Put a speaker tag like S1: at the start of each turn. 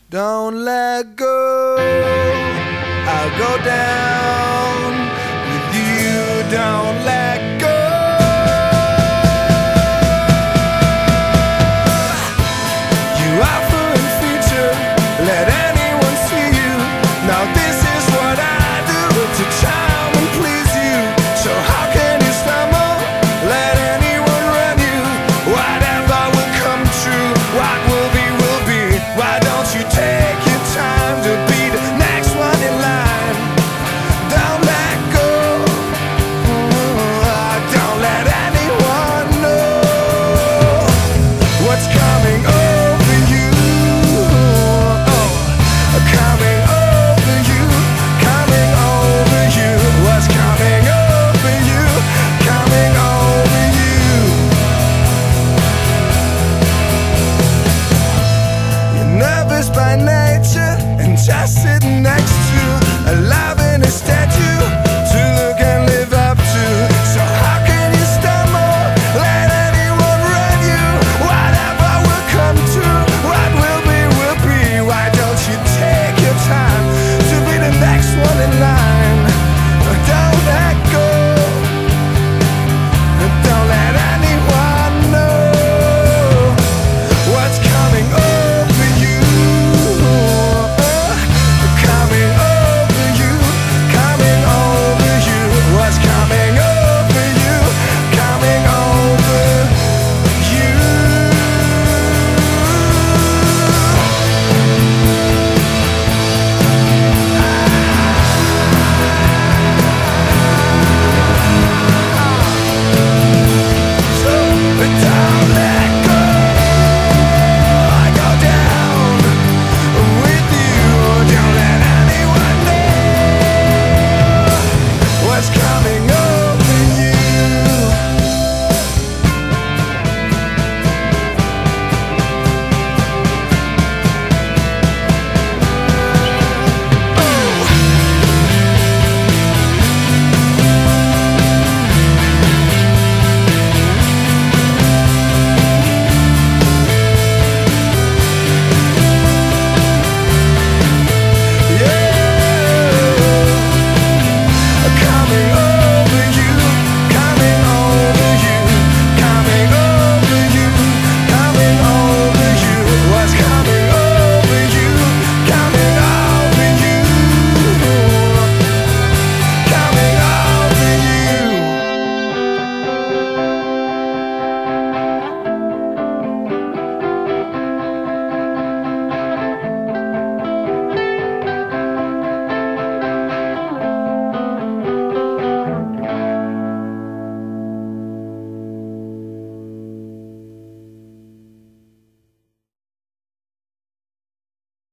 S1: Don't let go, I'll go down with you. Don't let go. You offer and feature, let anyone see you. Now this is what I do to charm and please you. So how can you stumble? Let anyone run you. Whatever will come true, what will be will be. Why don't you take your time to be the next one in line? Don't let go, don't let anyone know what's coming over you. Coming over you, coming over you. What's coming over you, coming over you. You're nervous by nature and just